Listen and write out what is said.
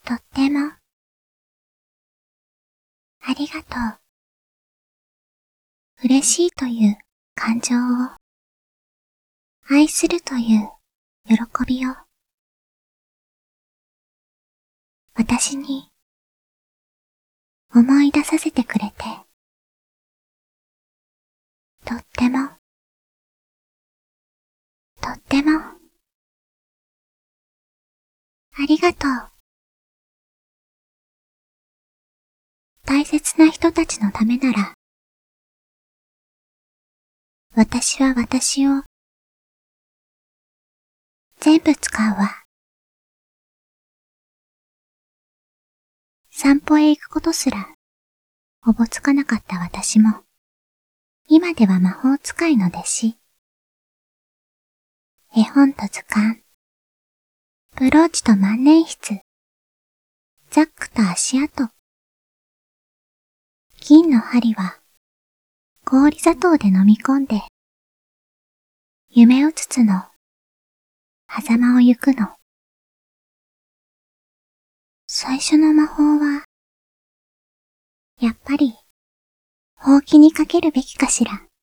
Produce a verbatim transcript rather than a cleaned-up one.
とっても、ありがとう。嬉しいという感情を、愛するという喜びを、私に思い出させてくれて、とっても、とっても、ありがとう。大切な人たちのためなら、私は私を全部使うわ。散歩へ行くことすらおぼつかなかった私も、今では魔法使いの弟子。絵本と図鑑、ブローチと万年筆、ザックと足跡。金の針は氷砂糖で飲み込んで、夢うつつの狭間を行くの。最初の魔法は、やっぱり、ほうきにかけるべきかしら。